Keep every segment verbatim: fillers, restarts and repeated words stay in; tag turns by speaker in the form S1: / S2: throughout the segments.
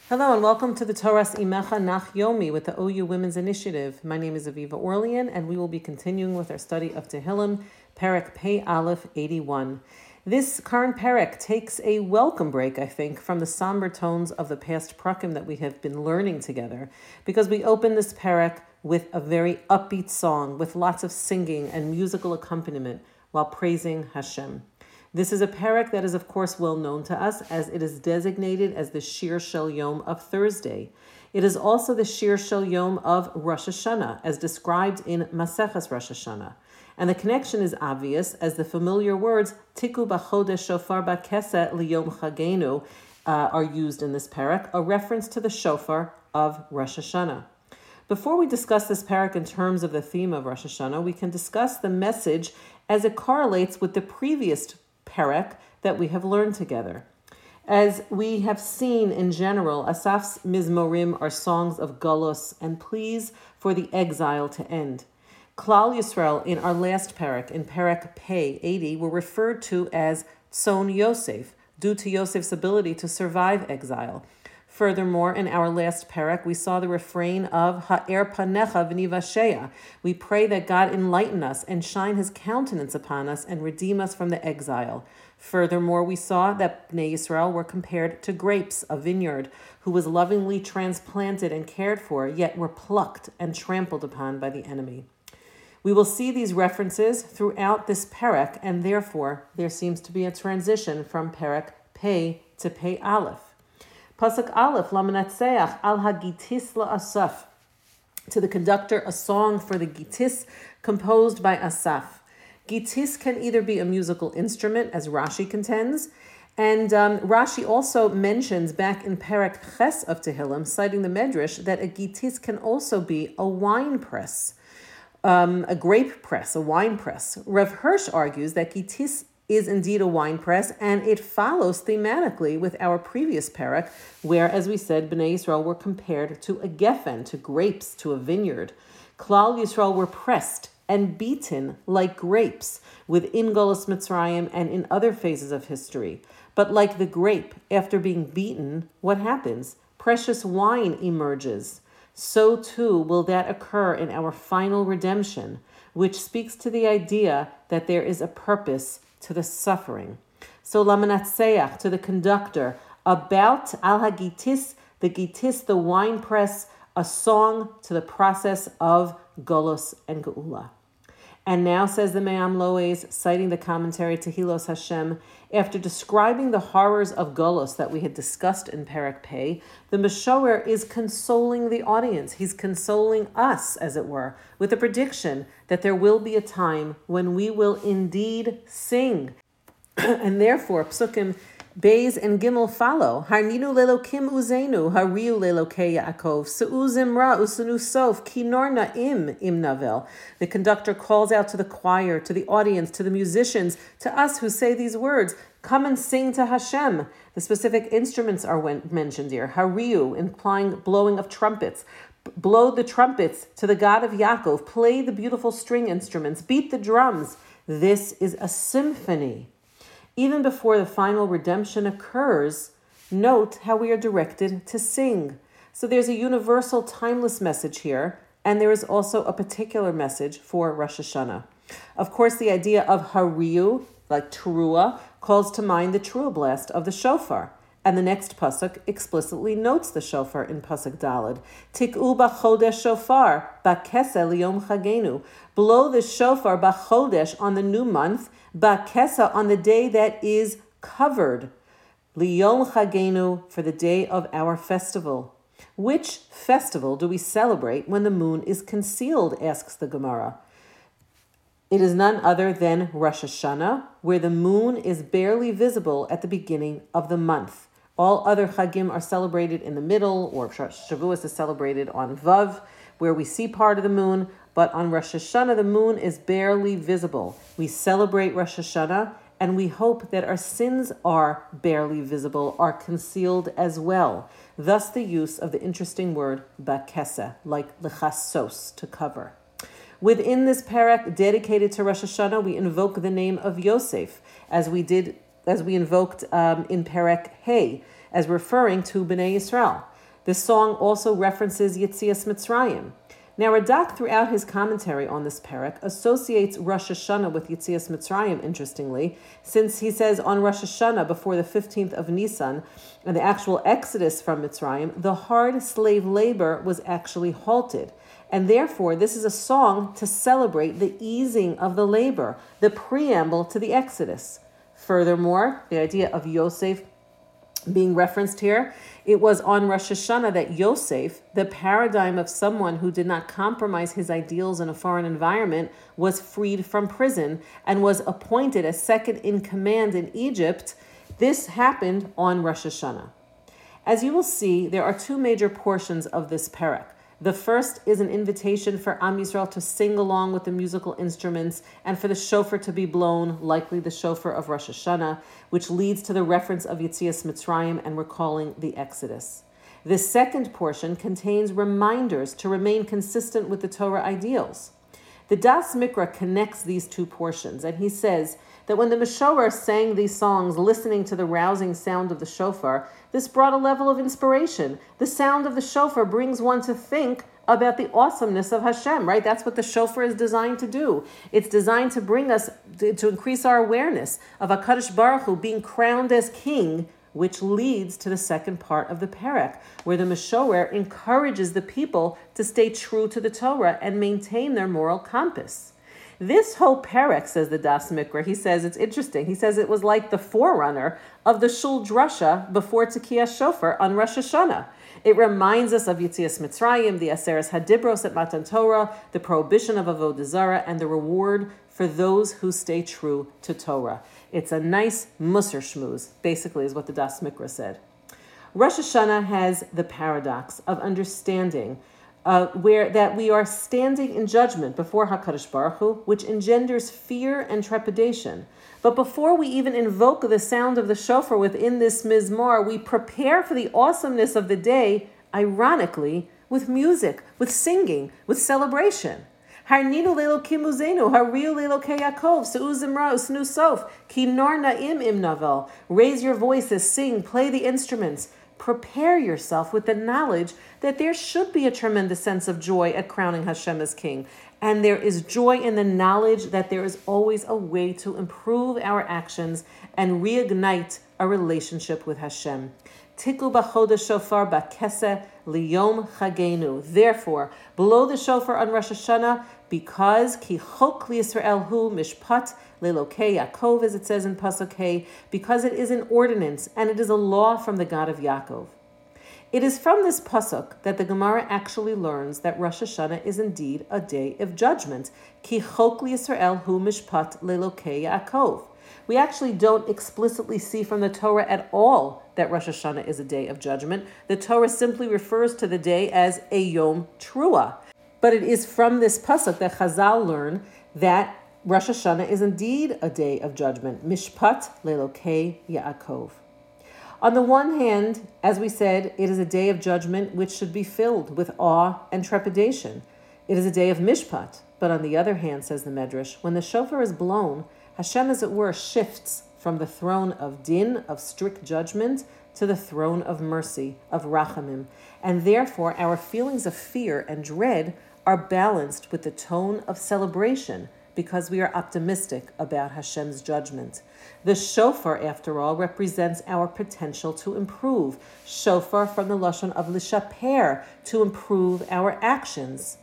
S1: Hello and welcome to the Torah's Imecha Nach Yomi with the O U Women's Initiative. My name is Aviva Orlean and we will be continuing with our study of Tehillim, Perek Pei Aleph eighty-one. This current Perek takes a welcome break, I think, from the somber tones of the past Prakim that we have been learning together, because we open this Perek with a very upbeat song with lots of singing and musical accompaniment while praising Hashem. This is a perek that is, of course, well known to us, as it is designated as the Shir Shel Yom of Thursday. It is also the Shir Shel Yom of Rosh Hashanah, as described in Maseches Rosh Hashanah. And the connection is obvious, as the familiar words Tiku b'chodesh shofar b'keseh liyom chagenu uh, are used in this perek, a reference to the shofar of Rosh Hashanah. Before we discuss this perek in terms of the theme of Rosh Hashanah, we can discuss the message as it correlates with the previous perek that we have learned together. As we have seen in general, Asaf's Mizmorim are songs of Golos and pleas for the exile to end. Klal Yisrael in our last perek, in Perek Pei eighty, were referred to as Tzon Yosef, due to Yosef's ability to survive exile. Furthermore, in our last perek, we saw the refrain of Ha'er panecha v'nivasheya. We pray that God enlighten us and shine his countenance upon us and redeem us from the exile. Furthermore, we saw that Bnei Yisrael were compared to grapes, a vineyard, who was lovingly transplanted and cared for, yet were plucked and trampled upon by the enemy. We will see these references throughout this perek, and therefore there seems to be a transition from Perek Pei to Pei Aleph. Pasuk Aleph, Lamanatseach al hagitis la'asaf. To the conductor, a song for the gitis composed by Asaf. Gitis can either be a musical instrument, as Rashi contends, and um, Rashi also mentions back in Perek Ches of Tehillim, citing the Medrash, that a gitis can also be a wine press, um, a grape press, a wine press. Rav Hirsch argues that gitis is indeed a wine press, and it follows thematically with our previous perek, where, as we said, Bnei Yisrael were compared to a geffen, to grapes, to a vineyard. Klal Yisrael were pressed and beaten like grapes within Golus Mitzrayim and in other phases of history. But like the grape, after being beaten, what happens? Precious wine emerges. So too will that occur in our final redemption, which speaks to the idea that there is a purpose to the suffering. So Lamanatseach, to the conductor, about al hagitis, the gitis, the wine press, a song to the process of Golos and Geula. And now, says the Me'am Loes, citing the commentary Tehillos Hashem, after describing the horrors of Golos that we had discussed in Perek Pei, the Meshower is consoling the audience. He's consoling us, as it were, with the prediction that there will be a time when we will indeed sing. And therefore, Psukim Beis and Gimel follow. Harninu lelokim uzenu, hariu lelokei Yaakov, se'uzim ra usenu sof, kinor na'im im navel. The conductor calls out to the choir, to the audience, to the musicians, to us who say these words, come and sing to Hashem. The specific instruments are mentioned here. Hariu, implying blowing of trumpets. Blow the trumpets to the God of Yaakov. Play the beautiful string instruments. Beat the drums. This is a symphony. Even before the final redemption occurs, note how we are directed to sing. So there's a universal, timeless message here, and there is also a particular message for Rosh Hashanah. Of course, the idea of hariu, like teruah, calls to mind the teruah blast of the shofar. And the next pasuk explicitly notes the shofar in pasuk Daled. Tik'u b'chodesh shofar, b'keseh liyom chagenu. Blow the shofar b'chodesh on the new month, b'keseh on the day that is covered. Liyom chagenu, for the day of our festival. Which festival do we celebrate when the moon is concealed, asks the Gemara. It is none other than Rosh Hashanah, where the moon is barely visible at the beginning of the month. All other Chagim are celebrated in the middle, or Shavuos is celebrated on Vav, where we see part of the moon, but on Rosh Hashanah, the moon is barely visible. We celebrate Rosh Hashanah, and we hope that our sins are barely visible, are concealed as well. Thus the use of the interesting word b'keseh, like lechasos, to cover. Within this perek dedicated to Rosh Hashanah, we invoke the name of Yosef, as we did, as we invoked um, in Perek Hey, as referring to Bnei Yisrael. The song also references Yetzias Mitzrayim. Now, Radak, throughout his commentary on this parak, associates Rosh Hashanah with Yetzias Mitzrayim, interestingly, since he says on Rosh Hashanah, before the fifteenth of Nisan, and the actual exodus from Mitzrayim, the hard slave labor was actually halted. And therefore, this is a song to celebrate the easing of the labor, the preamble to the exodus. Furthermore, the idea of Yosef being referenced here, it was on Rosh Hashanah that Yosef, the paradigm of someone who did not compromise his ideals in a foreign environment, was freed from prison and was appointed as second in command in Egypt. This happened on Rosh Hashanah. As you will see, there are two major portions of this parak. The first is an invitation for Am Yisrael to sing along with the musical instruments and for the shofar to be blown, likely the shofar of Rosh Hashanah, which leads to the reference of Yetzias Mitzrayim and recalling the Exodus. The second portion contains reminders to remain consistent with the Torah ideals. The Das Mikra connects these two portions, and he says that when the Meshorer sang these songs, listening to the rousing sound of the shofar, this brought a level of inspiration. The sound of the shofar brings one to think about the awesomeness of Hashem, right? That's what the shofar is designed to do. It's designed to bring us, to, to increase our awareness of HaKadosh Baruch Hu being crowned as king, which leads to the second part of the parak, where the Meshorer encourages the people to stay true to the Torah and maintain their moral compass. This whole parak, says the Das Mikra, he says it's interesting. He says it was like the forerunner of the Shul Drasha before Tekiyah Shofar on Rosh Hashanah. It reminds us of Yetzias Mitzrayim, the Aseres Hadibros at Matan Torah, the prohibition of Avodah Zarah, and the reward for those who stay true to Torah. It's a nice Musar shmooze, basically, is what the Das Mikra said. Rosh Hashanah has the paradox of understanding Uh, where that we are standing in judgment before HaKadosh Baruch Hu, which engenders fear and trepidation. But before we even invoke the sound of the shofar within this mizmor, we prepare for the awesomeness of the day, ironically, with music, with singing, with celebration. Harninu leilo kimuzenu, hariu leilo keyakov, se'uzimra usnu sof, ki nor na'im im navel. Raise your voices, sing, play the instruments. Prepare yourself with the knowledge that there should be a tremendous sense of joy at crowning Hashem as king. And there is joy in the knowledge that there is always a way to improve our actions and reignite a relationship with Hashem. Tiku b'chodesh shofar b'keseh liyom chagenu. Therefore, blow the shofar on Rosh Hashanah, because ki chok liYisrael hu mishpat lelokei Yaakov, as it says in Pasuk Hey, because it is an ordinance and it is a law from the God of Yaakov. It is from this pasuk that the Gemara actually learns that Rosh Hashanah is indeed a day of judgment. Ki chok liYisrael hu mishpat lelokei Yaakov. We actually don't explicitly see from the Torah at all that Rosh Hashanah is a day of judgment. The Torah simply refers to the day as a Yom Trua. But it is from this pasuk that Chazal learn that Rosh Hashanah is indeed a day of judgment. Mishpat lelokei Yaakov. On the one hand, as we said, it is a day of judgment which should be filled with awe and trepidation. It is a day of mishpat. But on the other hand, says the Medrash, when the shofar is blown, Hashem, as it were, shifts from the throne of din, of strict judgment, to the throne of mercy, of rachamim. And therefore, our feelings of fear and dread are balanced with the tone of celebration, because we are optimistic about Hashem's judgment. The shofar, after all, represents our potential to improve. Shofar from the lashon of lishaper, to improve our actions.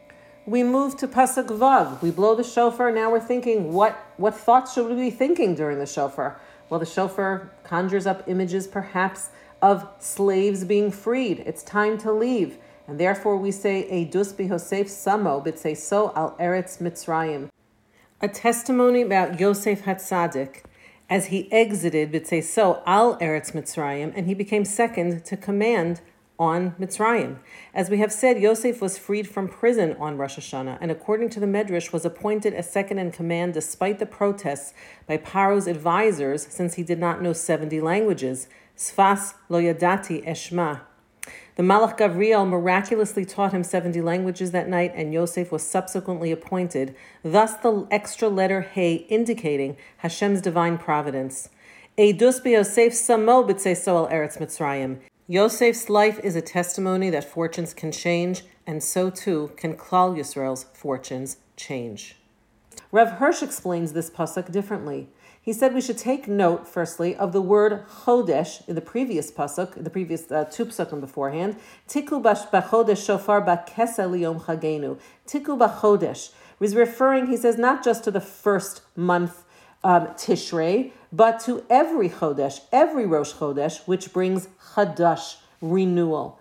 S1: We move to Pasuk Vav. We blow the shofar. Now we're thinking, what, what thoughts should we be thinking during the shofar? Well, the shofar conjures up images, perhaps, of slaves being freed. It's time to leave. And therefore we say, Eidus b'Yosef samo b'tzeiso al Eretz Mitzrayim. A testimony about Yosef Hatzadik as he exited b'tzeiso al Eretz Mitzrayim, and he became second to command on Mitzrayim. As we have said, Yosef was freed from prison on Rosh Hashanah, and according to the Medrash, was appointed as second in command despite the protests by Paro's advisors, since he did not know seventy languages. Sfas lo yadati eshma. The Malach Gavriel miraculously taught him seventy languages that night, and Yosef was subsequently appointed, thus the extra letter He indicating Hashem's divine providence. Eidus b'Yosef samo b'tzeiso al Eretz Mitzrayim. Yosef's life is a testimony that fortunes can change, and so too can Klal Yisrael's fortunes change. Rav Hirsch explains this pasuk differently. He said we should take note, firstly, of the word chodesh in the previous pasuk, the previous uh, two pasukim beforehand. Tiku b'chodesh shofar b'kesel liyom chagenu. Tiku b'chodesh was referring, he says, not just to the first month, um, Tishrei, but to every chodesh, every Rosh Chodesh, which brings chadash, renewal.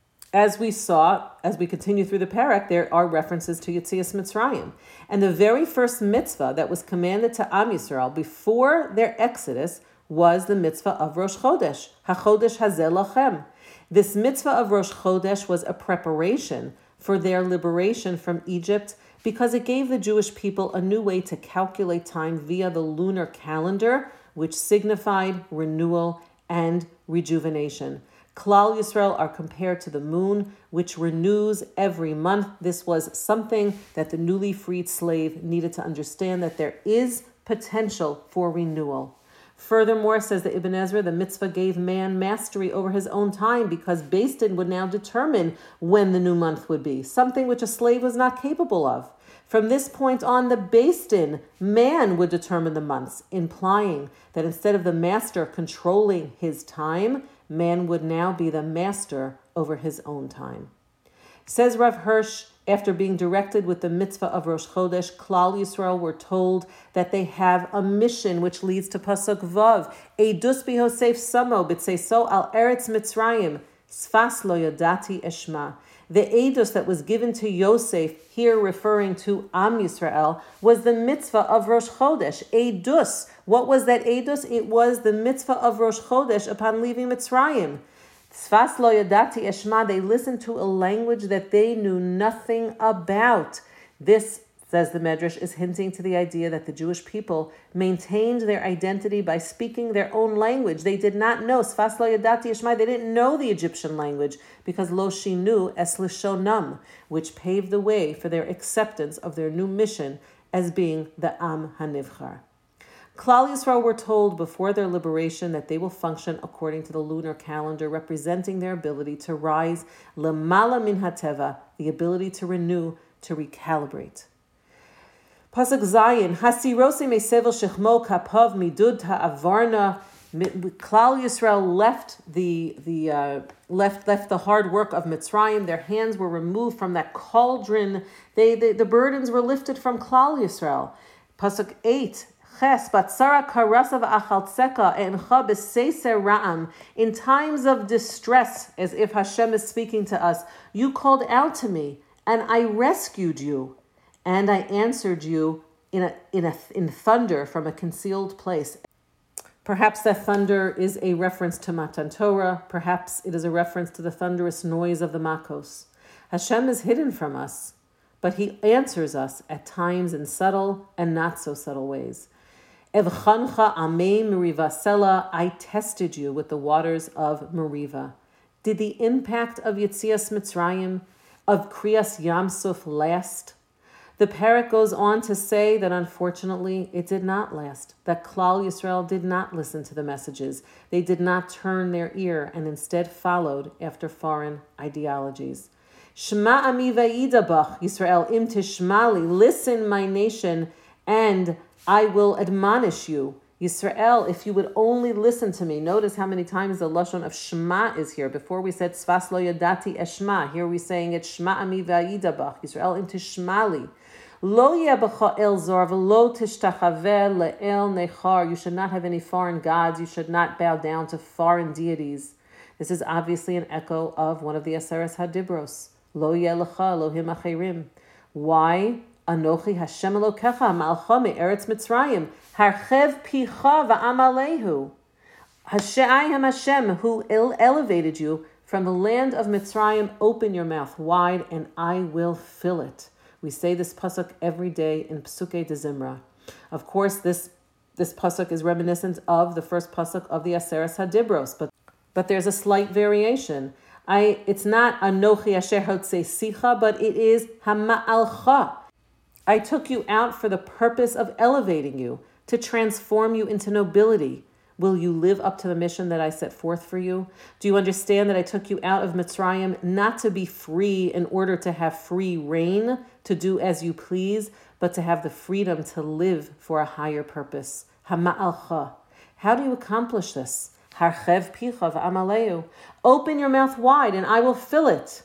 S1: As we saw, as we continue through the parak, there are references to Yetzias Mitzrayim. And the very first mitzvah that was commanded to Am Yisrael before their exodus was the mitzvah of Rosh Chodesh, HaChodesh Hazeh Lachem. This mitzvah of Rosh Chodesh was a preparation for their liberation from Egypt because it gave the Jewish people a new way to calculate time via the lunar calendar, which signified renewal and rejuvenation. Klal Yisrael are compared to the moon, which renews every month. This was something that the newly freed slave needed to understand, that there is potential for renewal. Furthermore, says the Ibn Ezra, the mitzvah gave man mastery over his own time because Beis Din would now determine when the new month would be, something which a slave was not capable of. From this point on, the Beis Din, man would determine the months, implying that instead of the master controlling his time, man would now be the master over his own time. Says Rav Hirsch, after being directed with the mitzvah of Rosh Chodesh, Klal Yisrael were told that they have a mission which leads to Pasuk Vav, Eidus b'Yosef samo b'tzeiso al eretz Mitzrayim, sfas lo yadati eshma. The Eidos that was given to Yosef, here referring to Am Yisrael, was the mitzvah of Rosh Chodesh, Eidus. What was that Eidos? It was the mitzvah of Rosh Chodesh upon leaving Mitzrayim. Sfas lo yadati eshma, they listened to a language that they knew nothing about. This, says the Medrash, is hinting to the idea that the Jewish people maintained their identity by speaking their own language. They did not know, Sfas lo yadati eshma, they didn't know the Egyptian language because lo shinu es lishonam, which paved the way for their acceptance of their new mission as being the Am HaNivchar. Klal Yisrael were told before their liberation that they will function according to the lunar calendar, representing their ability to rise lemala min hateva, the ability to renew, to recalibrate. Pasuk Zayin, Hasirosi mesevel shechmo kapav midud ha'avarna. Klal Yisrael left the the uh, left left the hard work of Mitzrayim. Their hands were removed from that cauldron. They, they the burdens were lifted from Klal Yisrael. Pasuk eight. In times of distress, as if Hashem is speaking to us, you called out to me, and I rescued you, and I answered you in a, in a, in thunder from a concealed place. Perhaps that thunder is a reference to Matan Torah. Perhaps it is a reference to the thunderous noise of the Makos. Hashem is hidden from us, but He answers us at times in subtle and not so subtle ways. Evchancha amei Meriva Sela, I tested you with the waters of Meriva. Did the impact of Yetzias Mitzrayim, of Kriyas Yamsuf last? The parak goes on to say that unfortunately it did not last, that Klal Yisrael did not listen to the messages. They did not turn their ear and instead followed after foreign ideologies. Shema ami vayidabach, Yisrael im tishmali, listen my nation, and I will admonish you. Yisrael, if you would only listen to me. Notice how many times the lashon of Shema is here. Before we said Sfas lo yadati eshma. Here we're saying it Shema ami vayidabach. Yisrael im tishmali. Lo yebacha el zor v'lo tishtachaveh le'el nechar. You should not have any foreign gods. You should not bow down to foreign deities. This is obviously an echo of one of the Aseres HaDibros. Lo yelecha Elohim acherim. Why? Anochi Hashem Elokecha malcha me'eretz Mitzrayim harchev picha va'amalehu. I am Hashem who elevated you from the land of Mitzrayim. Open your mouth wide and I will fill it. We say this pasuk every day in Pesukei de Zimra. Of course, this this pasuk is reminiscent of the first pasuk of the Aseres HaDibros, but but there's a slight variation. I it's not Anochi Asher Hotzei Sicha, but it is Hama'alcha. I took you out for the purpose of elevating you, to transform you into nobility. Will you live up to the mission that I set forth for you? Do you understand that I took you out of Mitzrayim not to be free in order to have free reign, to do as you please, but to have the freedom to live for a higher purpose? Hama'alcha. How do you accomplish this? Harchev picha v'amaleu. Open your mouth wide and I will fill it.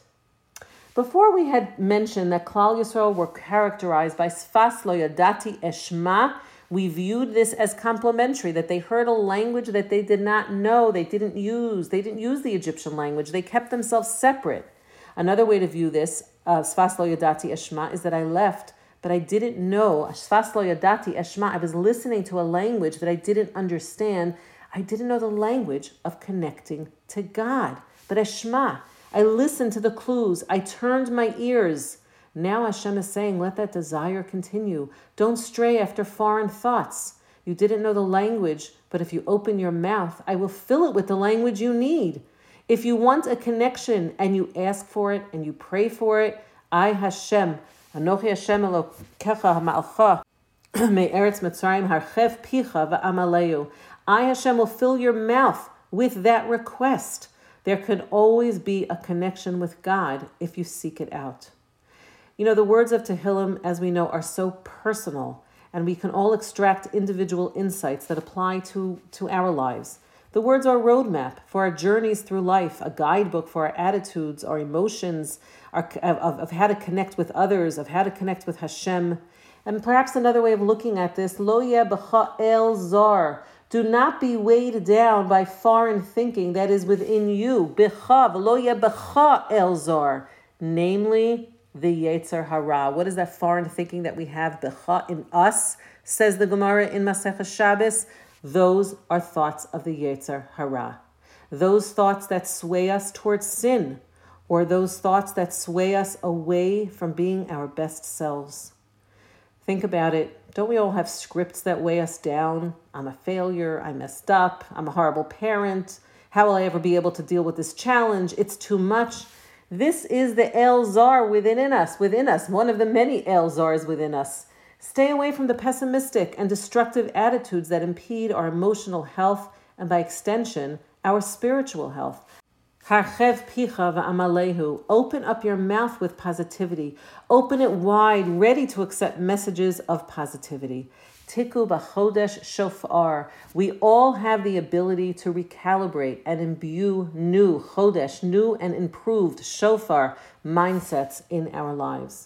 S1: Before we had mentioned that Klal Yisrael were characterized by Sfas lo yadati eshma, we viewed this as complementary, that they heard a language that they did not know, they didn't use. They didn't use the Egyptian language. They kept themselves separate. Another way to view this, uh, Sfas lo yadati eshma, is that I left, but I didn't know. Sfas lo yadati eshma, I was listening to a language that I didn't understand. I didn't know the language of connecting to God. But eshma, I listened to the clues. I turned my ears. Now Hashem is saying, let that desire continue. Don't stray after foreign thoughts. You didn't know the language, but if you open your mouth, I will fill it with the language you need. If you want a connection and you ask for it and you pray for it, I Hashem, Anochi Hashem Elokecha Ha'malcha, Me'eretz Mitzrayim Harchev Picha V'amaleu. I Hashem will fill your mouth with that request. There can always be a connection with God if you seek it out. You know, the words of Tehillim, as we know, are so personal, and we can all extract individual insights that apply to, to our lives. The words are a roadmap for our journeys through life, a guidebook for our attitudes, our emotions, our, of, of how to connect with others, of how to connect with Hashem. And perhaps another way of looking at this, Lo yeh b'cha el zar. Do not be weighed down by foreign thinking that is within you. B'cha v'lo yeh b'cha el zar. Namely, the Yetzer Hara. What is that foreign thinking that we have? B'cha in us, says the Gemara in Masechah Shabbos. Those are thoughts of the Yetzer Hara. Those thoughts that sway us towards sin, or those thoughts that sway us away from being our best selves. Think about it. Don't we all have scripts that weigh us down? I'm a failure. I messed up. I'm a horrible parent. How will I ever be able to deal with this challenge? It's too much. This is the El Zar within us, within us, one of the many El Zars within us. Stay away from the pessimistic and destructive attitudes that impede our emotional health and, by extension, our spiritual health. Harchev picha v'amalehu. Open up your mouth with positivity. Open it wide, ready to accept messages of positivity. Tiku b'chodesh shofar. We all have the ability to recalibrate and imbue new chodesh, new and improved shofar mindsets in our lives.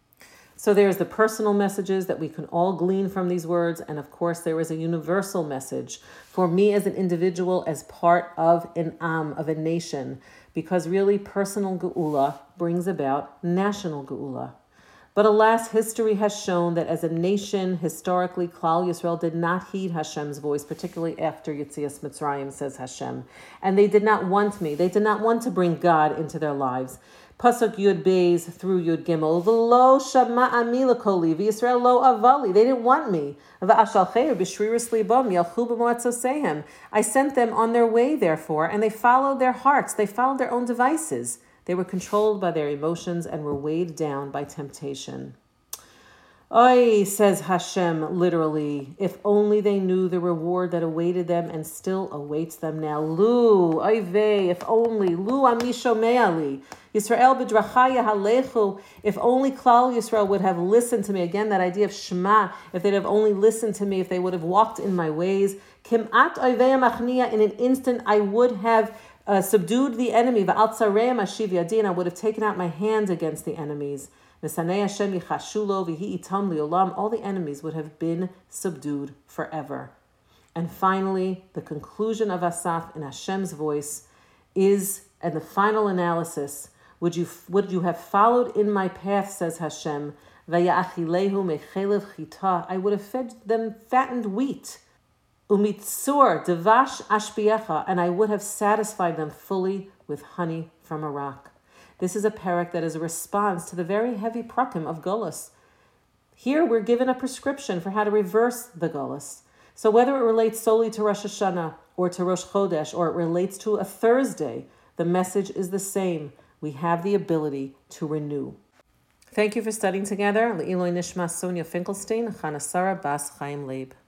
S1: So there's the personal messages that we can all glean from these words. And of course, there is a universal message for me as an individual, as part of an am, of a nation, because really personal geula brings about national geula. But alas, history has shown that as a nation, historically, Klal Yisrael did not heed Hashem's voice, particularly after Yetzias Mitzrayim, says Hashem. And they did not want me. They did not want to bring God into their lives. Pasuk Yud Beis through Yud Gimel. V'lo shama'ami l'koli v'Yisrael lo avali. They didn't want me. V'ashalcheir b'shriris libam yalchu b'moatzosehem. I sent them on their way, therefore, and they followed their hearts. They followed their own devices. They were controlled by their emotions and were weighed down by temptation. Oy, says Hashem, literally, if only they knew the reward that awaited them and still awaits them now. Lu, oy vey, if only, lu amishomeali, Yisrael b'drachaya halechu, if only Klal Yisrael would have listened to me. Again, that idea of Shema, if they'd have only listened to me, if they would have walked in my ways. Kimat oy vey amachnia, in an instant I would have uh, subdued the enemy. V'al tzarei mashiv yadin, I would have taken out my hand against the enemies. All the enemies would have been subdued forever. And finally, the conclusion of Asaf in Hashem's voice is, and the final analysis, would you would you have followed in my path, says Hashem, I would have fed them fattened wheat, umitzur devash ashbiecha, and I would have satisfied them fully with honey from a rock. This is a parak that is a response to the very heavy prakim of Golus. Here we're given a prescription for how to reverse the Golus. So whether it relates solely to Rosh Hashanah or to Rosh Chodesh, or it relates to a Thursday, the message is the same. We have the ability to renew. Thank you for studying together. Le'iloi Nishma Sonia Finkelstein, Chanasara Bas Chaim Leib.